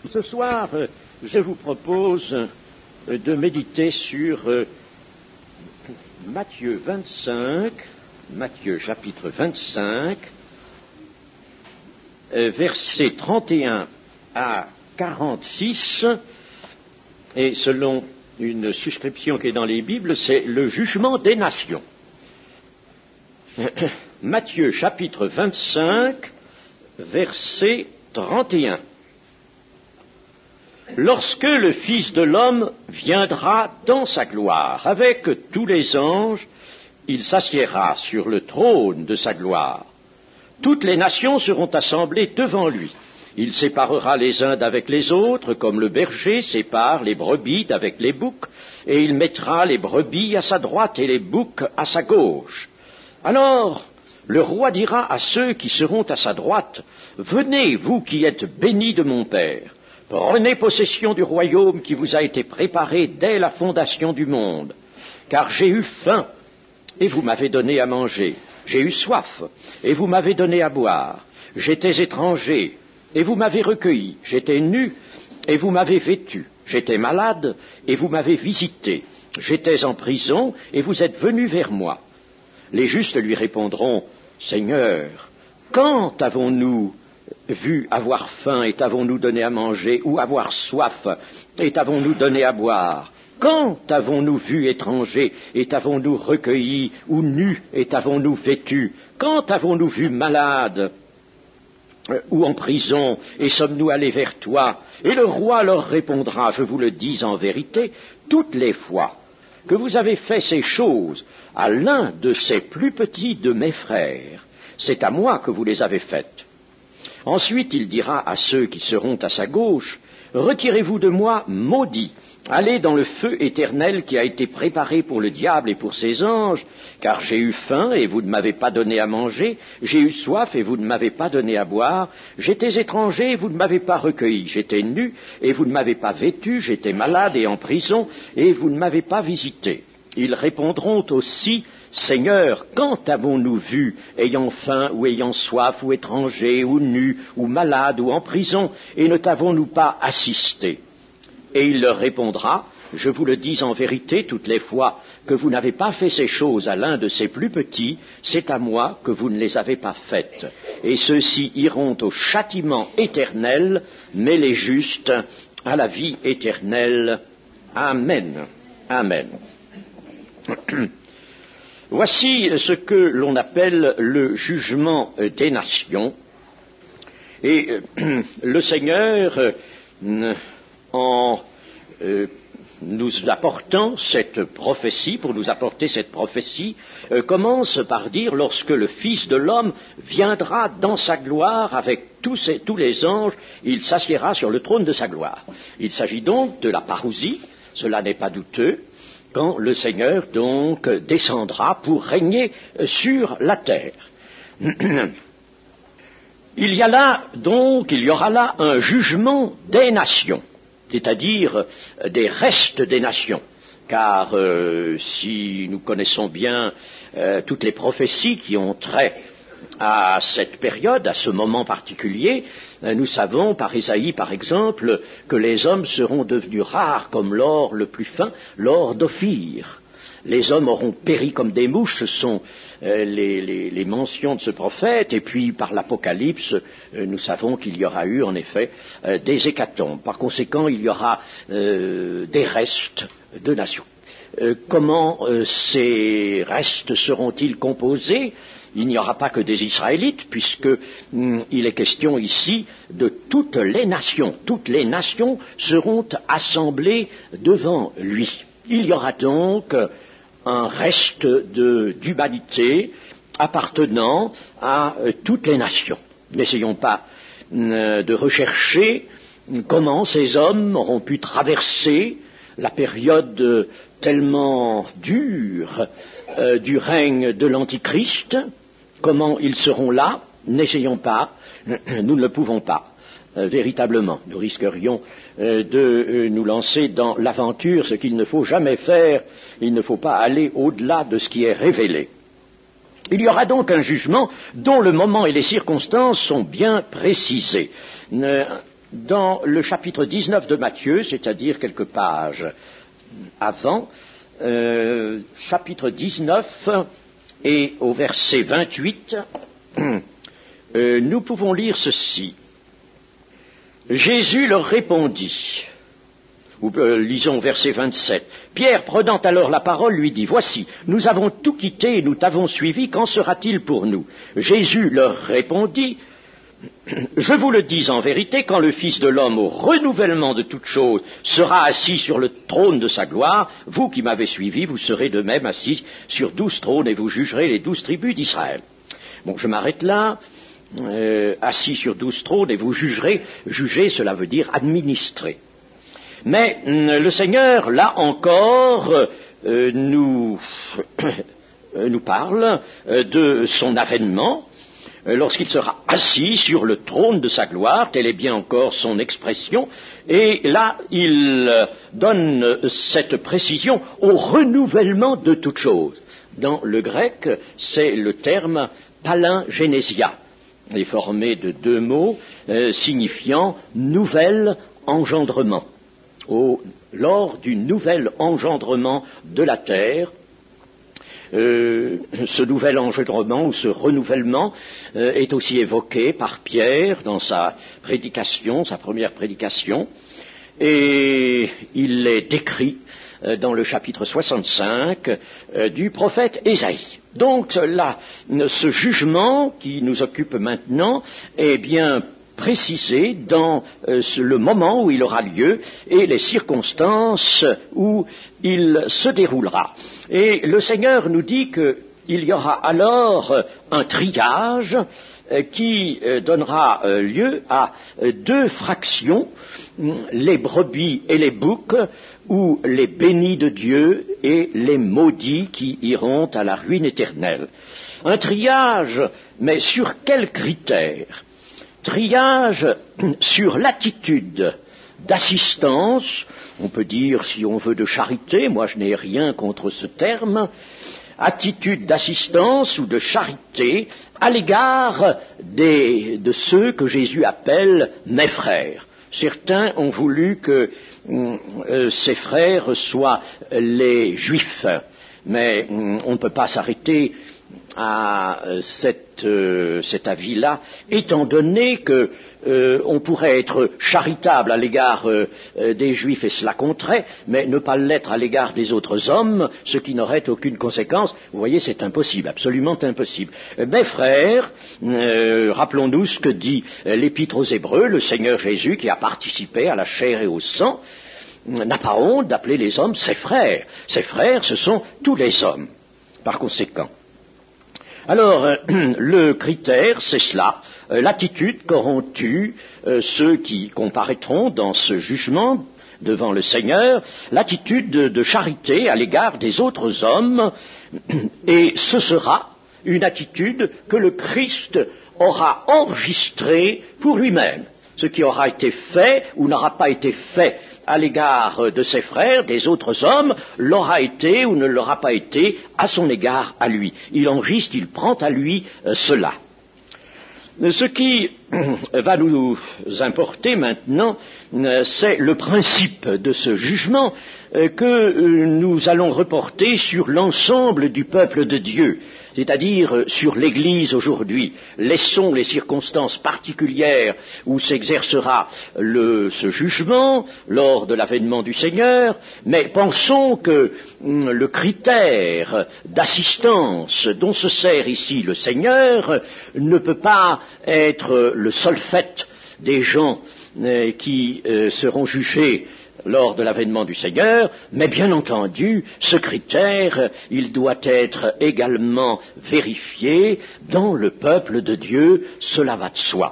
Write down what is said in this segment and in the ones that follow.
Ce soir, je vous propose de méditer sur Matthieu 25, Matthieu chapitre 25, versets 31 à 46, et selon une suscription qui est dans les Bibles, c'est le jugement des nations. Matthieu chapitre 25, verset 31. Lorsque le Fils de l'homme viendra dans sa gloire avec tous les anges, il s'assiera sur le trône de sa gloire. Toutes les nations seront assemblées devant lui. Il séparera les uns d'avec les autres, comme le berger sépare les brebis d'avec les boucs, et il mettra les brebis à sa droite et les boucs à sa gauche. Alors, le roi dira à ceux qui seront à sa droite, « Venez, vous qui êtes bénis de mon Père, prenez possession du royaume qui vous a été préparé dès la fondation du monde, car j'ai eu faim, et vous m'avez donné à manger, j'ai eu soif, et vous m'avez donné à boire, j'étais étranger, et vous m'avez recueilli, j'étais nu, et vous m'avez vêtu, j'étais malade, et vous m'avez visité, j'étais en prison, et vous êtes venus vers moi. » Les justes lui répondront, « Seigneur, quand avons-nous vu avoir faim et t'avons-nous donné à manger, ou avoir soif et t'avons-nous donné à boire? Quand avons-nous vu étranger et t'avons-nous recueilli, ou nu et t'avons-nous vêtu? Quand avons-nous vu malade ou en prison et sommes-nous allés vers toi? » Et le roi leur répondra, « Je vous le dis en vérité, toutes les fois que vous avez fait ces choses à l'un de ces plus petits de mes frères, c'est à moi que vous les avez faites. » Ensuite, il dira à ceux qui seront à sa gauche, « Retirez-vous de moi, maudits, allez dans le feu éternel qui a été préparé pour le diable et pour ses anges, car j'ai eu faim et vous ne m'avez pas donné à manger, j'ai eu soif et vous ne m'avez pas donné à boire, j'étais étranger et vous ne m'avez pas recueilli, j'étais nu et vous ne m'avez pas vêtu, j'étais malade et en prison et vous ne m'avez pas visité. » Ils répondront aussi, « Seigneur, quand avons-nous vu, ayant faim ou ayant soif, ou étranger, ou nu, ou malade, ou en prison, et ne t'avons-nous pas assisté ?» Et il leur répondra, « Je vous le dis en vérité, toutes les fois que vous n'avez pas fait ces choses à l'un de ces plus petits, c'est à moi que vous ne les avez pas faites. Et ceux-ci iront au châtiment éternel, mais les justes à la vie éternelle. Amen. Amen. » Voici ce que l'on appelle le jugement des nations. Et le Seigneur, en nous apportant cette prophétie, pour nous apporter cette prophétie, commence par dire, lorsque le Fils de l'homme viendra dans sa gloire avec tous les anges, il s'assiera sur le trône de sa gloire. Il s'agit donc de la parousie, cela n'est pas douteux, quand le Seigneur donc descendra pour régner sur la terre. Il y aura là un jugement des nations, c'est-à-dire des restes des nations, car si nous connaissons bien toutes les prophéties qui ont trait à cette période, à ce moment particulier, nous savons par Ésaïe, par exemple, que les hommes seront devenus rares comme l'or le plus fin, l'or d'Ophir. Les hommes auront péri comme des mouches, ce sont les mentions de ce prophète, et puis par l'Apocalypse, nous savons qu'il y aura eu en effet des hécatombes. Par conséquent, il y aura des restes de nations. Comment ces restes seront-ils composés ? Il n'y aura pas que des Israélites, puisqu'il est question ici de toutes les nations. Toutes les nations seront assemblées devant lui. Il y aura donc un reste d'humanité appartenant à toutes les nations. N'essayons pas de rechercher comment ces hommes auront pu traverser la période tellement dure du règne de l'Antichrist. Comment ils seront là? N'essayons pas, nous ne le pouvons pas, véritablement. Nous risquerions de nous lancer dans l'aventure, ce qu'il ne faut jamais faire. Il ne faut pas aller au-delà de ce qui est révélé. Il y aura donc un jugement dont le moment et les circonstances sont bien précisés. dans le chapitre 19 de Matthieu, c'est-à-dire quelques pages avant, chapitre 19 et au verset 28, nous pouvons lire ceci. Jésus leur répondit, ou lisons verset 27, Pierre, prenant alors la parole, lui dit, Voici, nous avons tout quitté et nous t'avons suivi, qu'en sera-t-il pour nous? Jésus leur répondit, Je vous le dis en vérité, quand le Fils de l'homme, au renouvellement de toutes choses, sera assis sur le trône de sa gloire, vous qui m'avez suivi, vous serez de même assis sur 12 trônes et vous jugerez les 12 tribus d'Israël. Bon, je m'arrête là. Assis sur 12 trônes et vous jugerez, juger cela veut dire administrer. Mais le Seigneur, là encore, nous parle de son avènement, lorsqu'il sera assis sur le trône de sa gloire, telle est bien encore son expression, et là il donne cette précision au renouvellement de toutes choses. Dans le grec, c'est le terme palingénésia, est formé de deux mots signifiant nouvel engendrement. Lors du nouvel engendrement de la terre, ce nouvel engendrement ou ce renouvellement est aussi évoqué par Pierre dans sa prédication, sa première prédication, et il est décrit dans le chapitre 65 du prophète Ésaïe. Donc là, ce jugement qui nous occupe maintenant est bien précisé dans le moment où il aura lieu et les circonstances où il se déroulera. Et le Seigneur nous dit qu'il y aura alors un triage qui donnera lieu à deux fractions, les brebis et les boucs, ou les bénis de Dieu et les maudits qui iront à la ruine éternelle. Un triage, mais sur quels critères? Triage sur l'attitude d'assistance, on peut dire si on veut de charité, moi je n'ai rien contre ce terme, attitude d'assistance ou de charité à l'égard de ceux que Jésus appelle mes frères. Certains ont voulu que ces frères soient les Juifs, mais on ne peut pas s'arrêter à cet avis-là, étant donné que on pourrait être charitable à l'égard des Juifs et cela compterait, mais ne pas l'être à l'égard des autres hommes, ce qui n'aurait aucune conséquence. Vous voyez, c'est impossible, absolument impossible. Mes frères, rappelons-nous ce que dit l'Épître aux Hébreux, le Seigneur Jésus qui a participé à la chair et au sang, n'a pas honte d'appeler les hommes ses frères. Ses frères, ce sont tous les hommes, par conséquent. Alors, le critère, c'est cela, l'attitude qu'auront eue ceux qui comparaîtront dans ce jugement devant le Seigneur, l'attitude de charité à l'égard des autres hommes, et ce sera une attitude que le Christ aura enregistrée pour lui-même. Ce qui aura été fait ou n'aura pas été fait à l'égard de ses frères, des autres hommes, l'aura été ou ne l'aura pas été à son égard à lui. Il enregistre, il prend à lui cela. Ce qui va nous importer maintenant, c'est le principe de ce jugement que nous allons reporter sur l'ensemble du peuple de Dieu, c'est-à-dire sur l'Église aujourd'hui. Laissons les circonstances particulières où s'exercera ce jugement lors de l'avènement du Seigneur, mais pensons que le critère d'assistance dont se sert ici le Seigneur ne peut pas être le solfète des gens qui seront jugés lors de l'avènement du Seigneur, mais bien entendu, ce critère, il doit être également vérifié dans le peuple de Dieu, cela va de soi.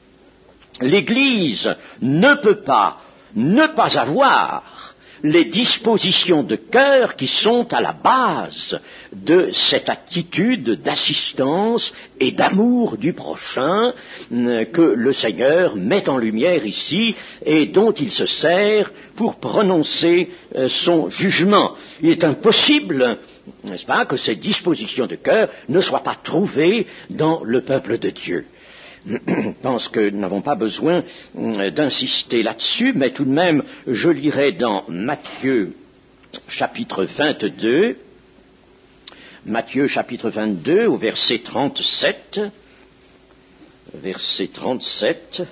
L'Église ne peut pas ne pas avoir les dispositions de cœur qui sont à la base de cette attitude d'assistance et d'amour du prochain que le Seigneur met en lumière ici et dont il se sert pour prononcer son jugement. Il est impossible, n'est-ce pas, que ces dispositions de cœur ne soient pas trouvées dans le peuple de Dieu. pense que nous n'avons pas besoin d'insister là-dessus, mais tout de même, je lirai dans Matthieu chapitre 22, Matthieu chapitre 22 au verset 37, verset 37,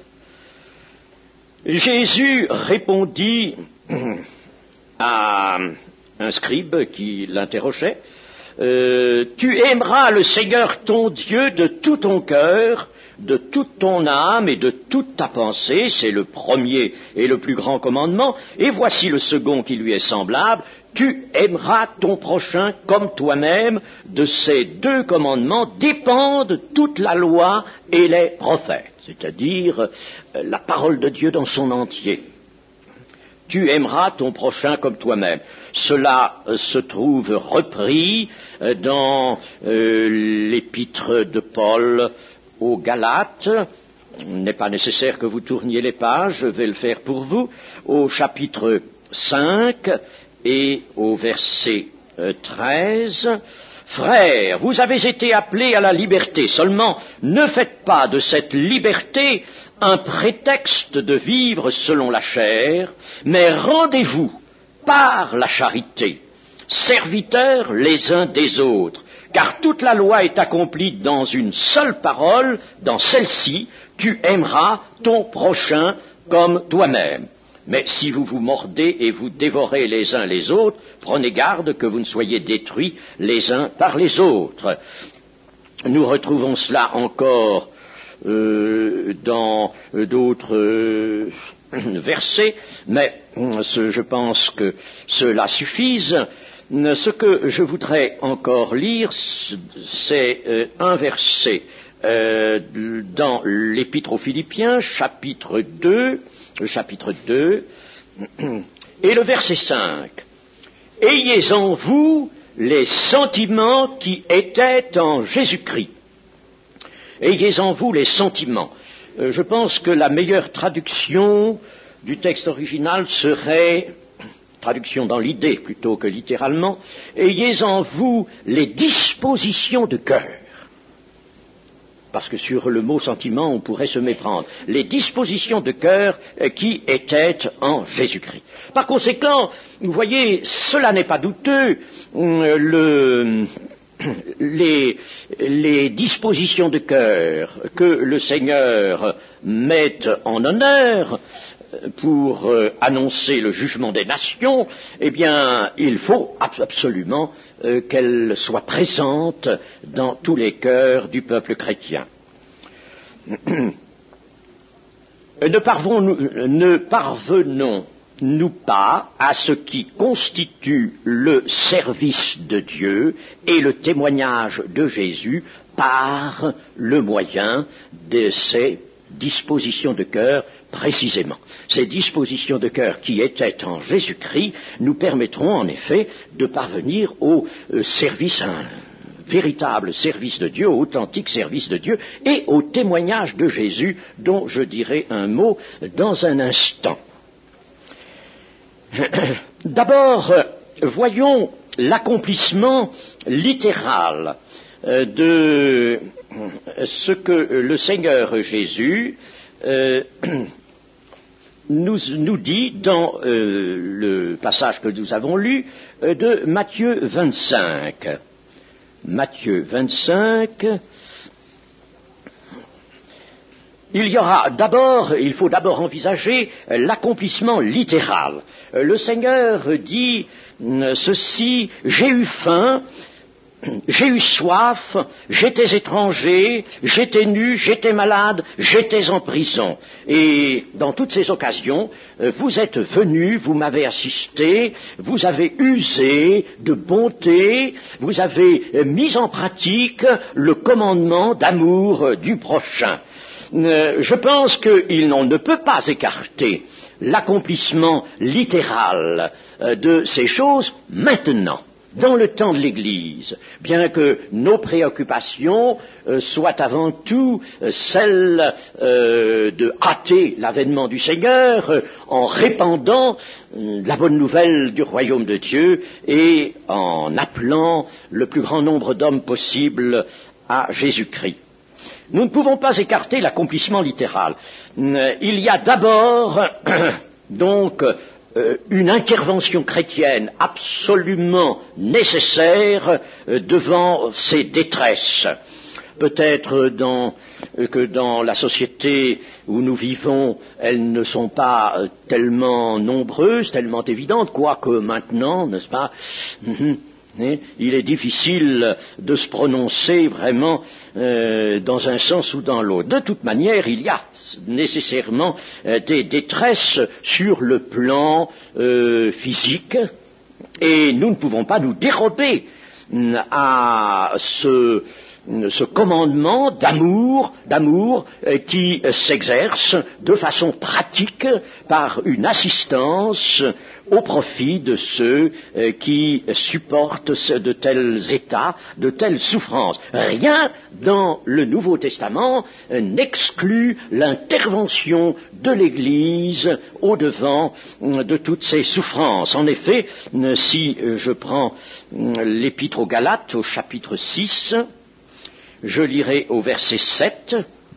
Jésus répondit à un scribe qui l'interrogeait, tu aimeras le Seigneur ton Dieu de tout ton cœur, de toute ton âme et de toute ta pensée, c'est le premier et le plus grand commandement, et voici le second qui lui est semblable, tu aimeras ton prochain comme toi-même. De ces deux commandements dépendent toute la loi et les prophètes, c'est-à-dire la parole de Dieu dans son entier. Tu aimeras ton prochain comme toi-même. Cela se trouve repris dans l'épître de Paul aux Galates. Il n'est pas nécessaire que vous tourniez les pages, je vais le faire pour vous, au chapitre 5 et au verset 13. Frères, vous avez été appelés à la liberté, seulement ne faites pas de cette liberté un prétexte de vivre selon la chair, mais rendez-vous par la charité, serviteurs les uns des autres, car toute la loi est accomplie dans une seule parole, dans celle-ci, tu aimeras ton prochain comme toi-même. Mais si vous vous mordez et vous dévorez les uns les autres, prenez garde que vous ne soyez détruits les uns par les autres. Nous retrouvons cela encore dans d'autres versets, mais je pense que cela suffise. Ce que je voudrais encore lire, c'est un verset dans l'Épître aux Philippiens, chapitre 2, et le verset 5. Ayez en vous les sentiments qui étaient en Jésus-Christ. Ayez en vous les sentiments. Je pense que la meilleure traduction du texte original serait, traduction dans l'idée plutôt que littéralement, ayez en vous les dispositions de cœur. Parce que sur le mot sentiment, on pourrait se méprendre. Les dispositions de cœur qui étaient en Jésus-Christ. Par conséquent, vous voyez, cela n'est pas douteux. Les dispositions de cœur que le Seigneur met en honneur pour annoncer le jugement des nations, eh bien, il faut absolument qu'elles soient présentes dans tous les cœurs du peuple chrétien. Ne parvenons-nous pas à ce qui constitue le service de Dieu et le témoignage de Jésus par le moyen de ces dispositions de cœur précisément. Ces dispositions de cœur qui étaient en Jésus-Christ nous permettront en effet de parvenir au service, un véritable service de Dieu, au authentique service de Dieu et au témoignage de Jésus dont je dirai un mot dans un instant. D'abord, voyons l'accomplissement littéral de ce que le Seigneur Jésus nous dit dans le passage que nous avons lu de Matthieu 25. Matthieu 25, il faut d'abord envisager l'accomplissement littéral. Le Seigneur dit ceci, j'ai eu faim, j'ai eu soif, j'étais étranger, j'étais nu, j'étais malade, j'étais en prison. Et dans toutes ces occasions, vous êtes venus, vous m'avez assisté, vous avez usé de bonté, vous avez mis en pratique le commandement d'amour du prochain. Je pense qu'on ne peut pas écarter l'accomplissement littéral de ces choses maintenant. Dans le temps de l'Église, bien que nos préoccupations soient avant tout celles de hâter l'avènement du Seigneur en répandant la bonne nouvelle du royaume de Dieu et en appelant le plus grand nombre d'hommes possible à Jésus-Christ. Nous ne pouvons pas écarter l'accomplissement littéral. Il y a d'abord donc une intervention chrétienne absolument nécessaire devant ces détresses. Peut-être que dans la société où nous vivons, elles ne sont pas tellement nombreuses, tellement évidentes, quoique maintenant, n'est-ce pas, il est difficile de se prononcer vraiment dans un sens ou dans l'autre. De toute manière, il y a nécessairement des détresses sur le plan physique, et nous ne pouvons pas nous dérober à ce commandement d'amour qui s'exerce de façon pratique par une assistance au profit de ceux qui supportent de tels états, de telles souffrances. Rien dans le Nouveau Testament n'exclut l'intervention de l'Église au-devant de toutes ces souffrances. En effet, si je prends l'Épître aux Galates au chapitre 6, je lirai au verset 7,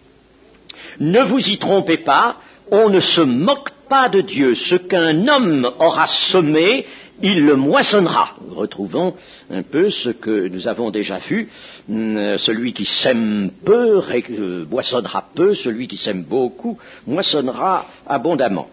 « Ne vous y trompez pas, on ne se moque pas de Dieu. Ce qu'un homme aura semé, il le moissonnera. » Nous retrouvons un peu ce que nous avons déjà vu. Celui qui sème peu moissonnera peu, celui qui sème beaucoup moissonnera abondamment.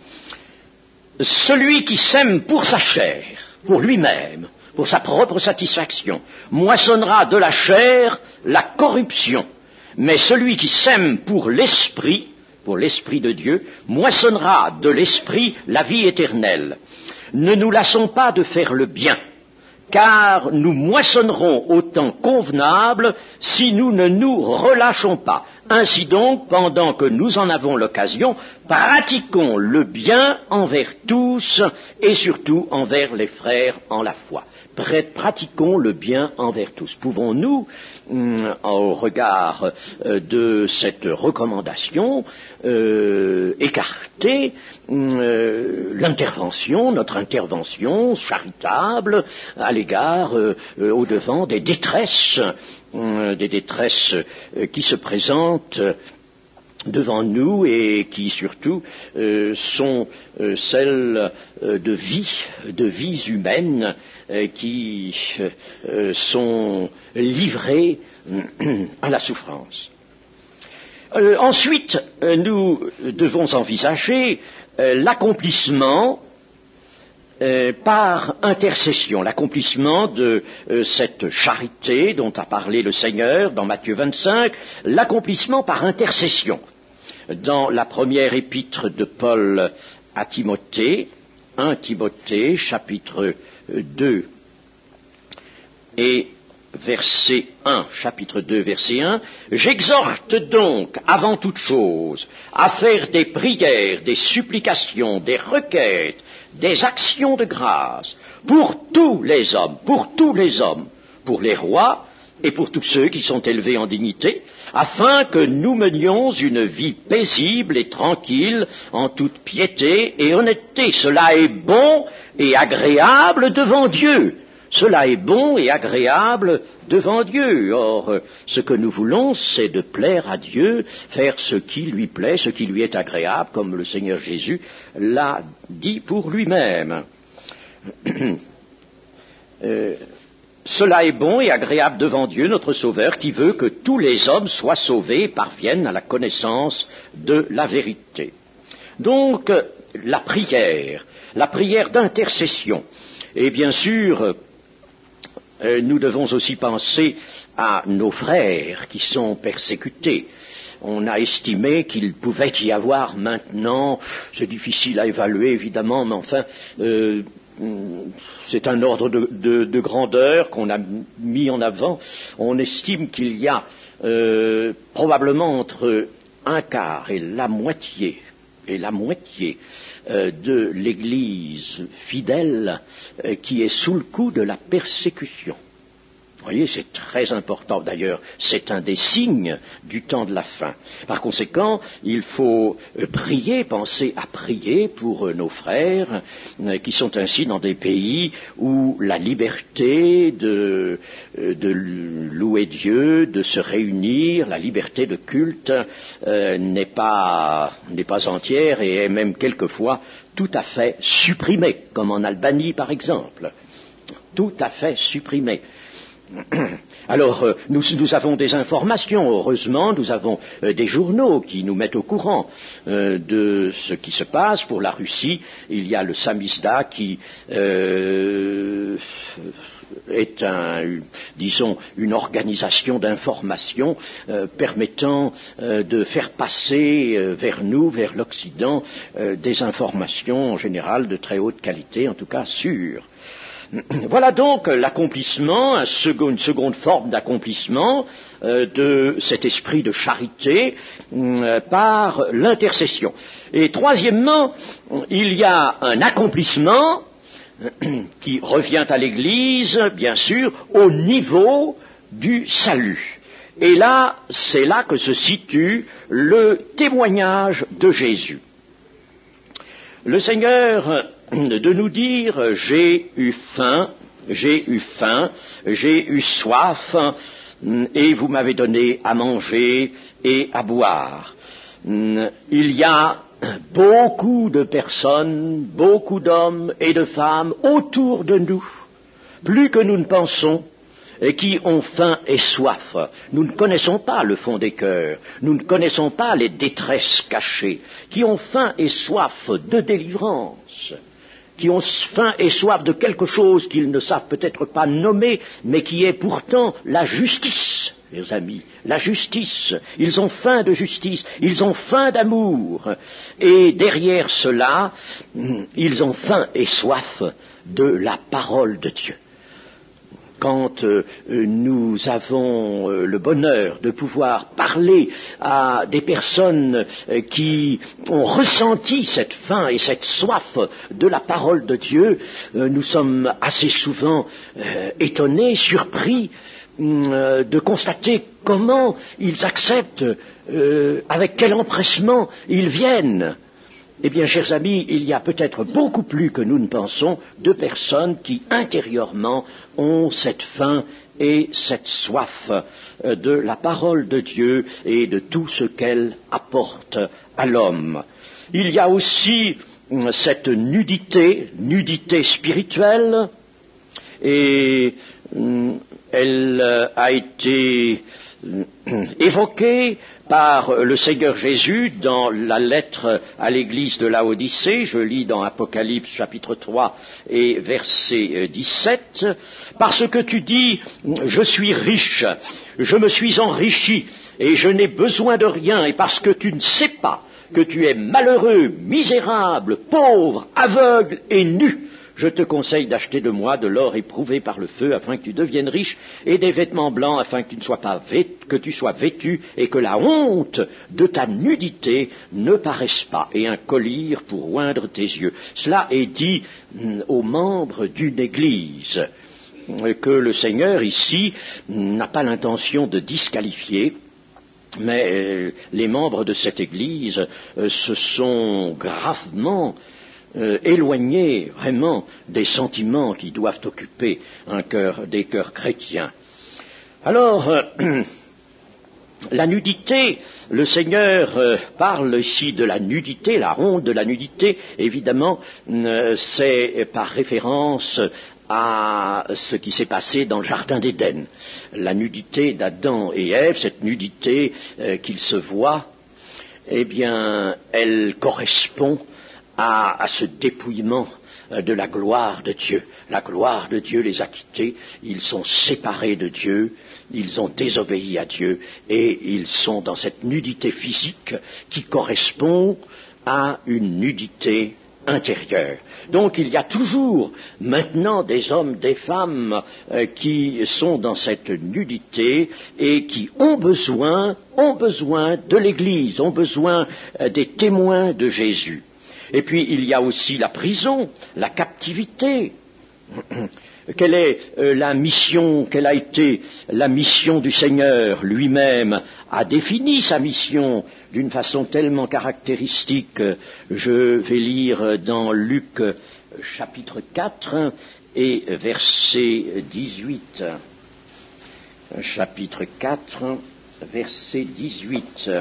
Celui qui sème pour sa chair, pour lui-même, pour sa propre satisfaction, moissonnera de la chair la corruption. Mais celui qui sème pour l'esprit de Dieu, moissonnera de l'esprit la vie éternelle. Ne nous lassons pas de faire le bien, car nous moissonnerons au temps convenable si nous ne nous relâchons pas. Ainsi donc, pendant que nous en avons l'occasion, pratiquons le bien envers tous et surtout envers les frères en la foi. Pratiquons le bien envers tous. Pouvons-nous, au regard de cette recommandation, écarter notre intervention charitable à l'égard, au-devant des détresses qui se présentent devant nous et qui surtout sont celles de vies humaines qui sont livrées à la souffrance. Ensuite, nous devons envisager l'accomplissement par intercession, l'accomplissement de cette charité dont a parlé le Seigneur dans Matthieu 25, l'accomplissement par intercession. Dans la première épître de Paul à Timothée, 1 Timothée, chapitre 2 et verset 1, chapitre 2, verset 1, « J'exhorte donc, avant toute chose, à faire des prières, des supplications, des requêtes, des actions de grâce, pour tous les hommes, pour les rois et pour tous ceux qui sont élevés en dignité, afin que nous menions une vie paisible et tranquille, en toute piété et honnêteté. Cela est bon et agréable devant Dieu. » Cela est bon et agréable devant Dieu. Or, ce que nous voulons, c'est de plaire à Dieu, faire ce qui lui plaît, ce qui lui est agréable, comme le Seigneur Jésus l'a dit pour lui-même. Cela est bon et agréable devant Dieu, notre Sauveur, qui veut que tous les hommes soient sauvés et parviennent à la connaissance de la vérité. Donc, la prière d'intercession. Et bien sûr, nous devons aussi penser à nos frères qui sont persécutés. On a estimé qu'il pouvait y avoir maintenant, c'est difficile à évaluer évidemment, mais enfin, c'est un ordre de grandeur qu'on a mis en avant. On estime qu'il y a probablement entre un quart et la moitié de l'Église fidèle qui est sous le coup de la persécution. Vous voyez, c'est très important. D'ailleurs, c'est un des signes du temps de la fin. Par conséquent, il faut prier, penser à prier pour nos frères qui sont ainsi dans des pays où la liberté de louer Dieu, de se réunir, la liberté de culte n'est pas entière et est même quelquefois tout à fait supprimée, comme en Albanie par exemple. Tout à fait supprimée. Alors, nous avons des informations, heureusement, nous avons des journaux qui nous mettent au courant de ce qui se passe. Pour la Russie, il y a le Samizdat qui est une organisation d'information permettant de faire passer vers nous, vers l'Occident, des informations en général de très haute qualité, en tout cas sûres. Voilà donc l'accomplissement, une seconde forme d'accomplissement de cet esprit de charité par l'intercession. Et troisièmement, il y a un accomplissement qui revient à l'Église, bien sûr, au niveau du salut. Et là, c'est là que se situe le témoignage de Jésus. Le Seigneur de nous dire « j'ai eu faim, j'ai eu soif, et vous m'avez donné à manger et à boire ». Il y a beaucoup de personnes, beaucoup d'hommes et de femmes autour de nous, plus que nous ne pensons, et qui ont faim et soif. Nous ne connaissons pas le fond des cœurs, nous ne connaissons pas les détresses cachées, qui ont faim et soif de délivrance, qui ont faim et soif de quelque chose qu'ils ne savent peut-être pas nommer, mais qui est pourtant la justice, mes amis, la justice. Ils ont faim de justice, ils ont faim d'amour, et derrière cela, ils ont faim et soif de la parole de Dieu. Quand nous avons le bonheur de pouvoir parler à des personnes qui ont ressenti cette faim et cette soif de la parole de Dieu, nous sommes assez souvent étonnés, surpris de constater comment ils acceptent, avec quel empressement ils viennent. Eh bien, chers amis, il y a peut-être beaucoup plus que nous ne pensons de personnes qui, intérieurement, ont cette faim et cette soif de la parole de Dieu et de tout ce qu'elle apporte à l'homme. Il y a aussi cette nudité spirituelle, et elle a été évoquée par le Seigneur Jésus dans la lettre à l'église de Laodicée. Je lis dans Apocalypse chapitre 3 et verset 17. « Parce que tu dis, je suis riche, je me suis enrichi et je n'ai besoin de rien, et parce que tu ne sais pas que tu es malheureux, misérable, pauvre, aveugle et nu, je te conseille d'acheter de moi de l'or éprouvé par le feu, afin que tu deviennes riche, et des vêtements blancs, afin que tu sois vêtu, et que la honte de ta nudité ne paraisse pas, et un collier pour oindre tes yeux. » Cela est dit aux membres d'une église, que le Seigneur ici n'a pas l'intention de disqualifier. Mais les membres de cette église se sont gravement éloignés vraiment des sentiments qui doivent occuper des cœurs chrétiens. Alors, la nudité, le Seigneur parle ici de la nudité, la honte de la nudité, évidemment, c'est par référence à ce qui s'est passé dans le Jardin d'Éden. La nudité d'Adam et Ève, cette nudité qu'ils se voient, eh bien, elle correspond à ce dépouillement de la gloire de Dieu. La gloire de Dieu les a quittés, ils sont séparés de Dieu, ils ont désobéi à Dieu, et ils sont dans cette nudité physique qui correspond à une nudité intérieure. Donc il y a toujours maintenant des hommes, des femmes qui sont dans cette nudité et qui ont besoin de l'Église, ont besoin des témoins de Jésus. Et puis il y a aussi la prison, la captivité. Quelle est la mission, quelle a été la mission du Seigneur lui-même a défini sa mission d'une façon tellement caractéristique. Je vais lire dans Luc chapitre 4 et verset 18. Chapitre 4, verset 18.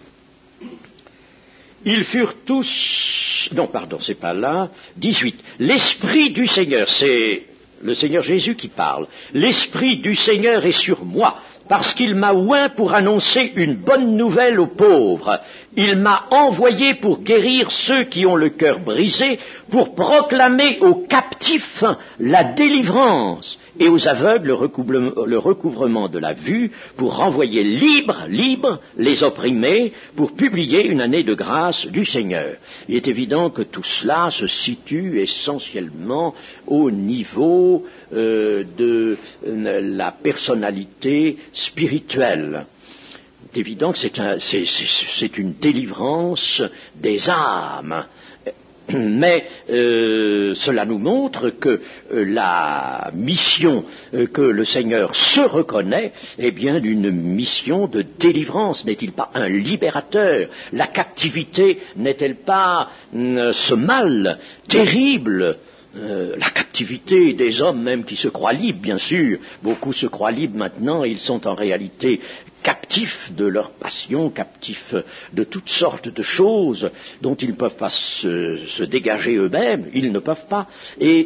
Ils furent tous... Non, pardon, c'est pas là. 18. L'Esprit du Seigneur, c'est le Seigneur Jésus qui parle. L'Esprit du Seigneur est sur moi, parce qu'il m'a oint pour annoncer une bonne nouvelle aux pauvres. Il m'a envoyé pour guérir ceux qui ont le cœur brisé, pour proclamer aux captifs la délivrance et aux aveugles le recouvrement de la vue, pour renvoyer libres les opprimés, pour publier une année de grâce du Seigneur. Il est évident que tout cela se situe essentiellement au niveau de la personnalité spirituelle. C'est évident que c'est une délivrance des âmes. Mais cela nous montre que la mission que le Seigneur se reconnaît est bien d'une mission de délivrance. N'est-il pas un libérateur? La captivité n'est-elle pas ce mal terrible? La captivité des hommes même qui se croient libres, bien sûr. Beaucoup se croient libres maintenant, ils sont en réalité captifs de leur passion, captifs de toutes sortes de choses dont ils ne peuvent pas se dégager eux-mêmes, ils ne peuvent pas. Et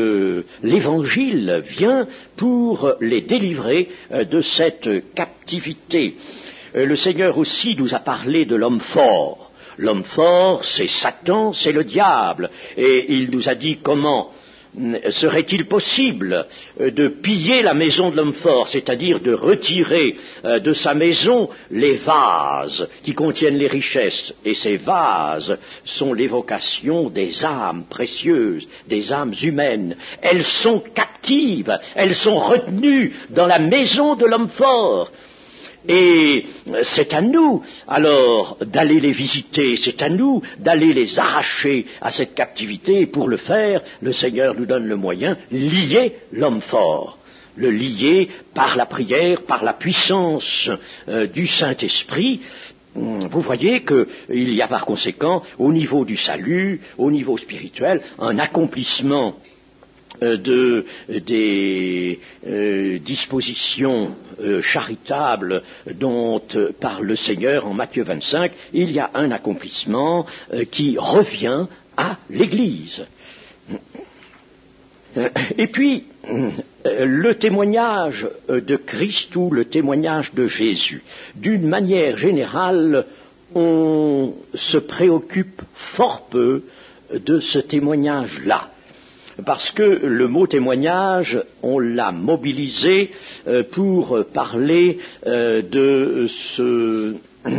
l'Évangile vient pour les délivrer de cette captivité. Le Seigneur aussi nous a parlé de l'homme fort. L'homme fort, c'est Satan, c'est le diable. Et il nous a dit comment serait-il possible de piller la maison de l'homme fort, c'est-à-dire de retirer de sa maison les vases qui contiennent les richesses. Et ces vases sont l'évocation des âmes précieuses, des âmes humaines. Elles sont captives, elles sont retenues dans la maison de l'homme fort. Et c'est à nous, alors, d'aller les visiter, c'est à nous d'aller les arracher à cette captivité, et pour le faire, le Seigneur nous donne le moyen, lier l'homme fort, le lier par la prière, par la puissance du Saint-Esprit. Vous voyez qu'il y a par conséquent, au niveau du salut, au niveau spirituel, un accomplissement des dispositions charitables dont parle le Seigneur en Matthieu 25, il y a un accomplissement qui revient à l'Église. Et puis, le témoignage de Christ ou le témoignage de Jésus, d'une manière générale, on se préoccupe fort peu de ce témoignage-là. Parce que le mot témoignage, on l'a mobilisé pour parler de ce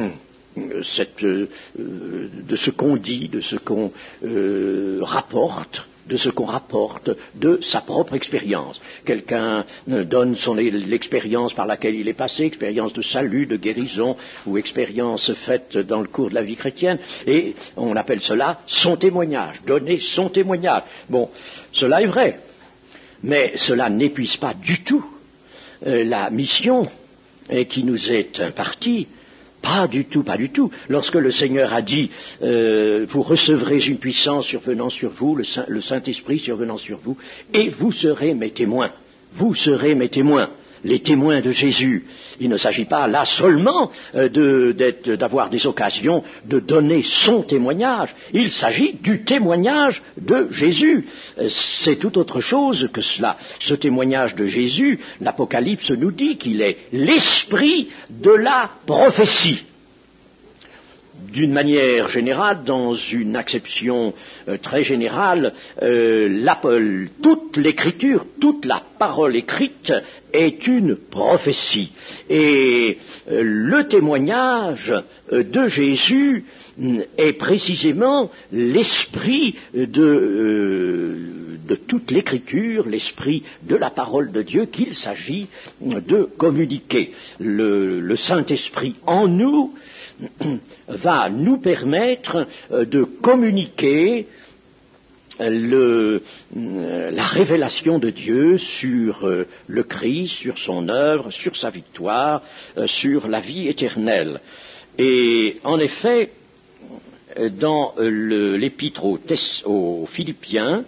qu'on dit, de ce qu'on rapporte, de ce qu'on rapporte de sa propre expérience. Quelqu'un donne l'expérience par laquelle il est passé, expérience de salut, de guérison, ou expérience faite dans le cours de la vie chrétienne, et on appelle cela son témoignage, donner son témoignage. Bon, cela est vrai, mais cela n'épuise pas du tout la mission qui nous est impartie. Pas du tout, pas du tout. Lorsque le Seigneur a dit « Vous recevrez une puissance survenant sur vous, le Saint-Esprit survenant sur vous, et vous serez mes témoins. Vous serez mes témoins. » Les témoins de Jésus. Il ne s'agit pas là seulement d'avoir des occasions de donner son témoignage. Il s'agit du témoignage de Jésus. C'est tout autre chose que cela. Ce témoignage de Jésus, l'Apocalypse nous dit qu'il est l'esprit de la prophétie. D'une manière générale, dans une acception très générale, toute l'écriture, toute la parole écrite est une prophétie. Et le témoignage de Jésus est précisément l'esprit de toute l'écriture, l'esprit de la parole de Dieu qu'il s'agit de communiquer. Le Saint-Esprit en nous va nous permettre de communiquer la révélation de Dieu sur le Christ, sur son œuvre, sur sa victoire, sur la vie éternelle. Et en effet, dans l'épître aux Philippiens,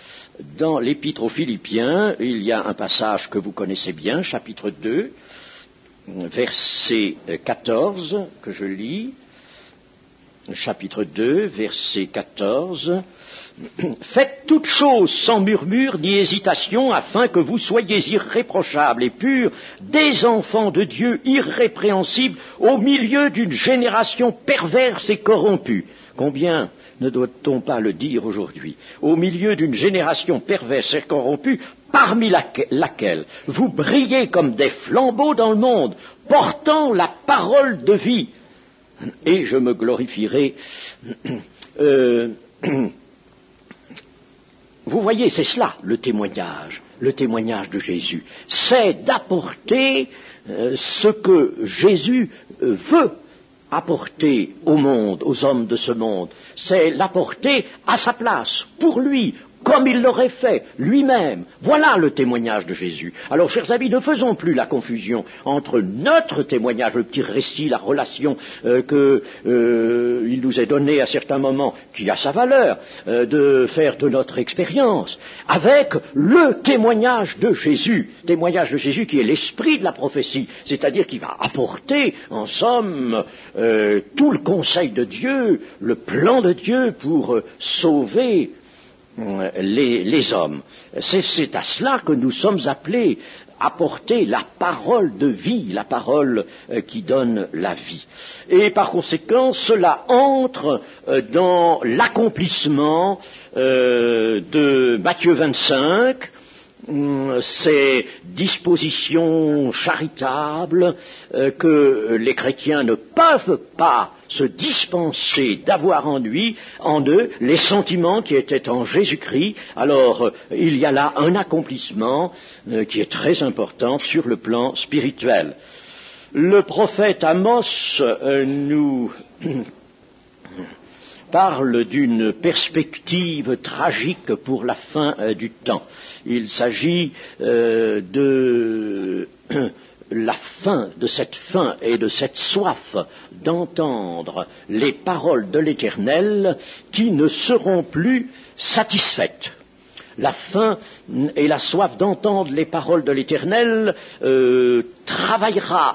il y a un passage que vous connaissez bien, chapitre 2, verset 14, que je lis. Chapitre 2, verset 14. Faites toutes choses sans murmure ni hésitation, afin que vous soyez irréprochables et purs, des enfants de Dieu irrépréhensibles, au milieu d'une génération perverse et corrompue. Combien ne doit-on pas le dire aujourd'hui? Au milieu d'une génération perverse et corrompue, parmi laquelle vous brillez comme des flambeaux dans le monde, portant la parole de vie. Et je me glorifierai. Vous voyez, c'est cela le témoignage de Jésus. C'est d'apporter ce que Jésus veut apporter au monde, aux hommes de ce monde. C'est l'apporter à sa place, pour lui, comme il l'aurait fait lui-même. Voilà le témoignage de Jésus. Alors, chers amis, ne faisons plus la confusion entre notre témoignage, le petit récit, la relation qu'il nous est donné à certains moments, qui a sa valeur, de faire de notre expérience, avec le témoignage de Jésus qui est l'esprit de la prophétie, c'est-à-dire qui va apporter, en somme, tout le conseil de Dieu, le plan de Dieu pour sauver les hommes. C'est à cela que nous sommes appelés, à porter la parole de vie, la parole qui donne la vie. Et par conséquent, cela entre dans l'accomplissement de Matthieu 25, ces dispositions charitables que les chrétiens ne peuvent pas se dispenser d'avoir en eux, les sentiments qui étaient en Jésus-Christ. Alors, il y a là un accomplissement qui est très important sur le plan spirituel. Le prophète Amos nous parle d'une perspective tragique pour la fin du temps. Il s'agit de la fin, de cette faim et de cette soif d'entendre les paroles de l'Éternel qui ne seront plus satisfaites. La faim et la soif d'entendre les paroles de l'Éternel travaillera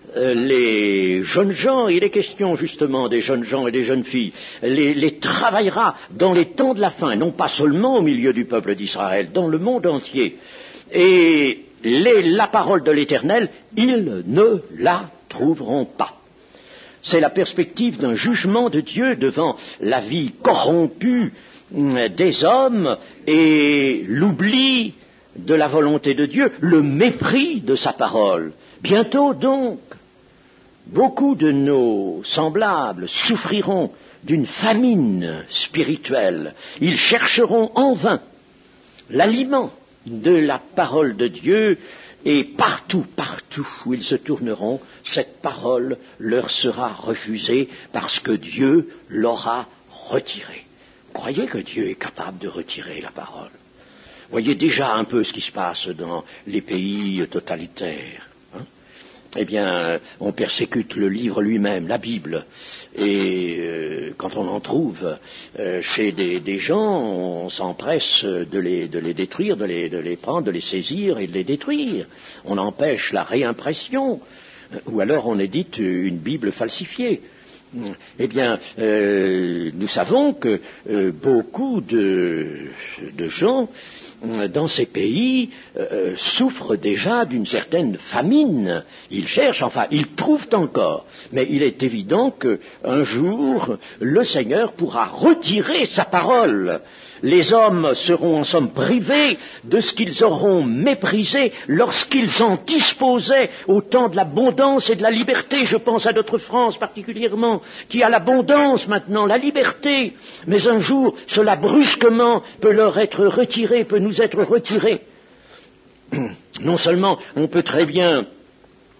les jeunes gens, il est question justement des jeunes gens et des jeunes filles, les travaillera dans les temps de la fin, non pas seulement au milieu du peuple d'Israël, dans le monde entier. Et la parole de l'Éternel, ils ne la trouveront pas. C'est la perspective d'un jugement de Dieu devant la vie corrompue des hommes et l'oubli de la volonté de Dieu, le mépris de sa parole. Bientôt donc, beaucoup de nos semblables souffriront d'une famine spirituelle. Ils chercheront en vain l'aliment de la parole de Dieu et partout où ils se tourneront, cette parole leur sera refusée parce que Dieu l'aura retirée. Croyez que Dieu est capable de retirer la parole. Voyez déjà un peu ce qui se passe dans les pays totalitaires. Eh bien, on persécute le livre lui-même, la Bible. Et quand on en trouve chez des gens, on s'empresse de les détruire, de les prendre, de les saisir et de les détruire. On empêche la réimpression, ou alors on édite une Bible falsifiée. Eh bien, nous savons que beaucoup de gens dans ces pays souffrent déjà d'une certaine famine. Ils cherchent, enfin, ils trouvent encore. Mais il est évident qu'un jour, le Seigneur pourra retirer sa parole. Les hommes seront en somme privés de ce qu'ils auront méprisé lorsqu'ils en disposaient au temps de l'abondance et de la liberté. Je pense à notre France particulièrement, qui a l'abondance maintenant, la liberté. Mais un jour, cela brusquement peut leur être retiré, peut nous être retiré. Non seulement on peut très bien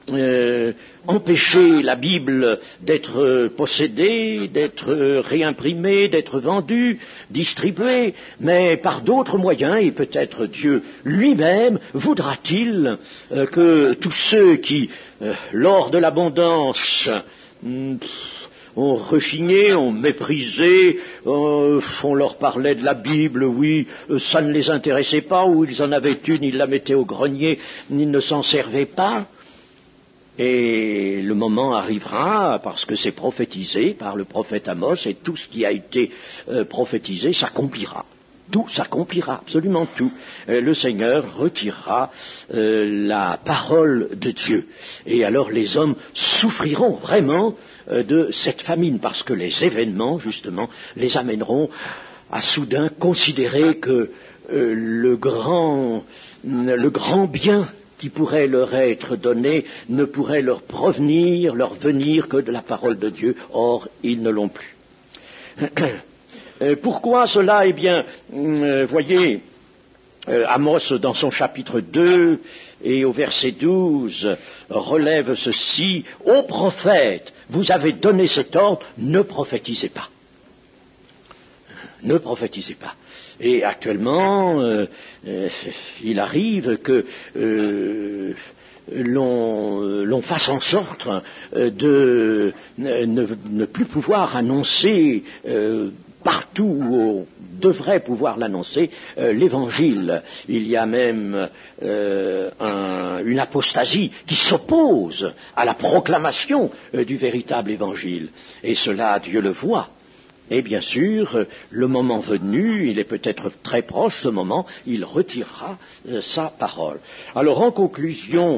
empêcher la Bible d'être possédée, d'être réimprimée, d'être vendue, distribuée, mais par d'autres moyens, et peut-être Dieu lui-même voudra-t-il que tous ceux qui, lors de l'abondance, ont rechigné, ont méprisé, on leur parlait de la Bible, oui, ça ne les intéressait pas, ou ils en avaient une, ils la mettaient au grenier, ils ne s'en servaient pas. Et le moment arrivera, parce que c'est prophétisé par le prophète Amos, et tout ce qui a été prophétisé s'accomplira. Tout s'accomplira, absolument tout. Le Seigneur retirera la parole de Dieu. Et alors les hommes souffriront vraiment de cette famine, parce que les événements, justement, les amèneront à soudain considérer que le grand bien qui pourrait leur être donné ne pourrait leur venir que de la parole de Dieu. Or, ils ne l'ont plus. Pourquoi cela? Eh bien, voyez, Amos, dans son chapitre 2 et au verset 12, relève ceci: « Ô prophète, vous avez donné cet ordre, ne prophétisez pas. » Ne prophétisez pas. Et actuellement, il arrive que l'on fasse en sorte de ne plus pouvoir annoncer partout où on devrait pouvoir l'annoncer, l'Évangile. Il y a même une apostasie qui s'oppose à la proclamation du véritable Évangile. Et cela, Dieu le voit. Et bien sûr, le moment venu, il est peut-être très proche, ce moment, il retirera sa parole. Alors, en conclusion,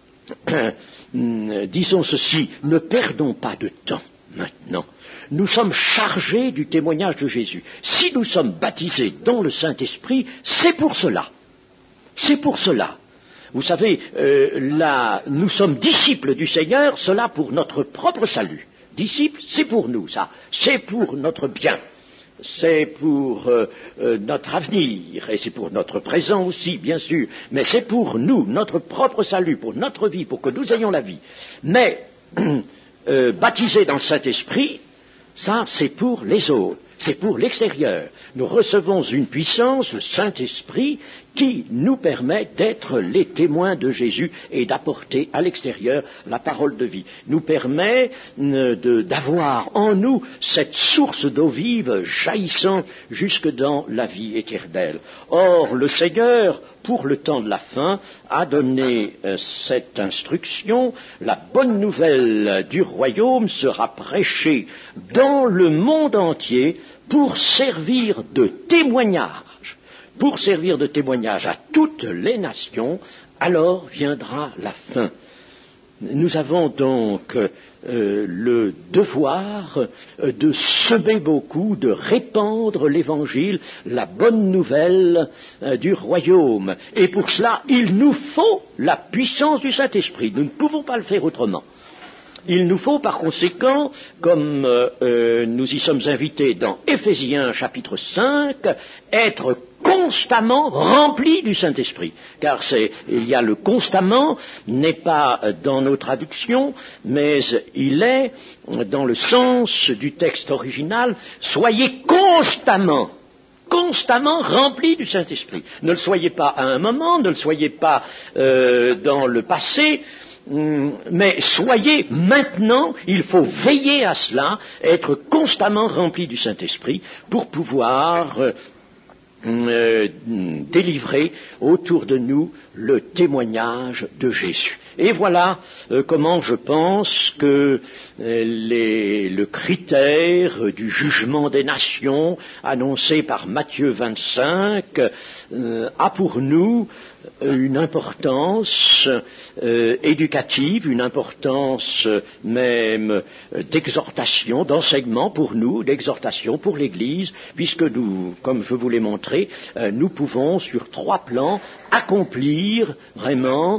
disons ceci: ne perdons pas de temps maintenant. Nous sommes chargés du témoignage de Jésus. Si nous sommes baptisés dans le Saint-Esprit, c'est pour cela. C'est pour cela. Vous savez, nous sommes disciples du Seigneur, cela pour notre propre salut. Disciples, c'est pour nous, ça. C'est pour notre bien. C'est pour notre avenir, et c'est pour notre présent aussi, bien sûr. Mais c'est pour nous, notre propre salut, pour notre vie, pour que nous ayons la vie. Mais, baptisés dans le Saint-Esprit, ça, c'est pour les autres. C'est pour l'extérieur. Nous recevons une puissance, le Saint-Esprit, qui nous permet d'être les témoins de Jésus et d'apporter à l'extérieur la parole de vie. Nous permet d'avoir en nous cette source d'eau vive jaillissant jusque dans la vie éternelle. Or, le Seigneur, pour le temps de la fin, a donné cette instruction: la bonne nouvelle du royaume sera prêchée dans le monde entier pour servir de témoignage à toutes les nations. Alors viendra la fin. Nous avons donc le devoir de semer beaucoup, de répandre l'Évangile, la bonne nouvelle du royaume. Et pour cela, il nous faut la puissance du Saint-Esprit. Nous ne pouvons pas le faire autrement. Il nous faut par conséquent, comme nous y sommes invités dans Éphésiens chapitre 5, être constamment remplis du Saint-Esprit. Car il y a le constamment, n'est pas dans nos traductions, mais il est dans le sens du texte original: soyez constamment remplis du Saint-Esprit. Ne le soyez pas à un moment, ne le soyez pas dans le passé, mais soyez maintenant, il faut veiller à cela, être constamment rempli du Saint-Esprit pour pouvoir délivrer autour de nous le témoignage de Jésus. Et voilà comment je pense que le critère du jugement des nations annoncé par Matthieu 25 a pour nous une importance éducative, une importance même d'exhortation, d'enseignement pour nous, d'exhortation pour l'Église, puisque nous, comme je vous l'ai montré, nous pouvons, sur 3 plans, accomplir vraiment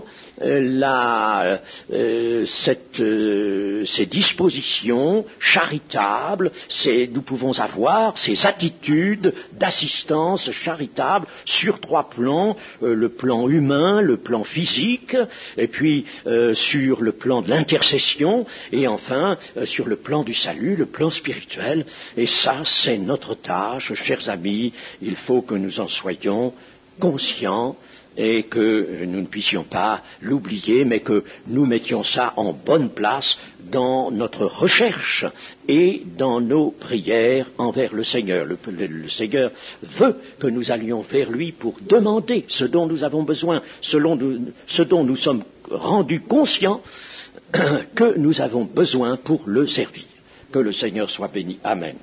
ces dispositions charitables, nous pouvons avoir ces attitudes d'assistance charitable sur 3 plans, le plan humain, le plan physique, et puis sur le plan de l'intercession, et enfin sur le plan du salut, le plan spirituel. Et ça, c'est notre tâche, chers amis, il faut que nous en soyons conscients et que nous ne puissions pas l'oublier, mais que nous mettions ça en bonne place dans notre recherche et dans nos prières envers le Seigneur. Le Seigneur veut que nous allions vers lui pour demander ce dont nous avons besoin, ce dont nous sommes rendus conscients que nous avons besoin pour le servir. Que le Seigneur soit béni. Amen.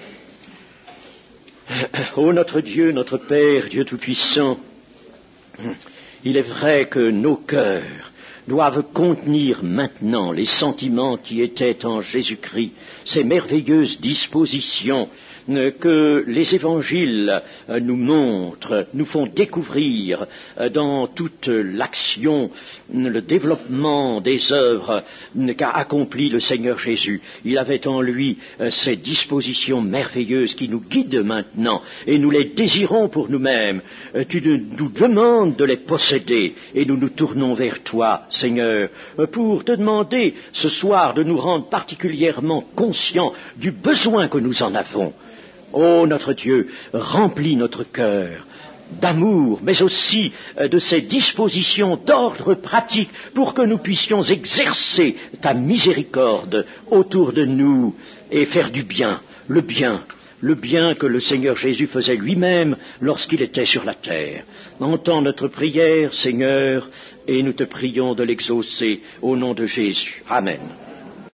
Ô notre Dieu, notre Père, Dieu Tout-Puissant, il est vrai que nos cœurs doivent contenir maintenant les sentiments qui étaient en Jésus-Christ, ces merveilleuses dispositions que les évangiles nous montrent, nous font découvrir dans toute l'action, le développement des œuvres qu'a accompli le Seigneur Jésus. Il avait en lui ces dispositions merveilleuses qui nous guident maintenant et nous les désirons pour nous-mêmes. Tu nous demandes de les posséder et nous nous tournons vers toi, Seigneur, pour te demander ce soir de nous rendre particulièrement conscients du besoin que nous en avons. Ô notre Dieu, remplis notre cœur d'amour, mais aussi de ces dispositions d'ordre pratique pour que nous puissions exercer ta miséricorde autour de nous et faire du bien, le bien que le Seigneur Jésus faisait lui-même lorsqu'il était sur la terre. Entends notre prière, Seigneur, et nous te prions de l'exaucer au nom de Jésus. Amen.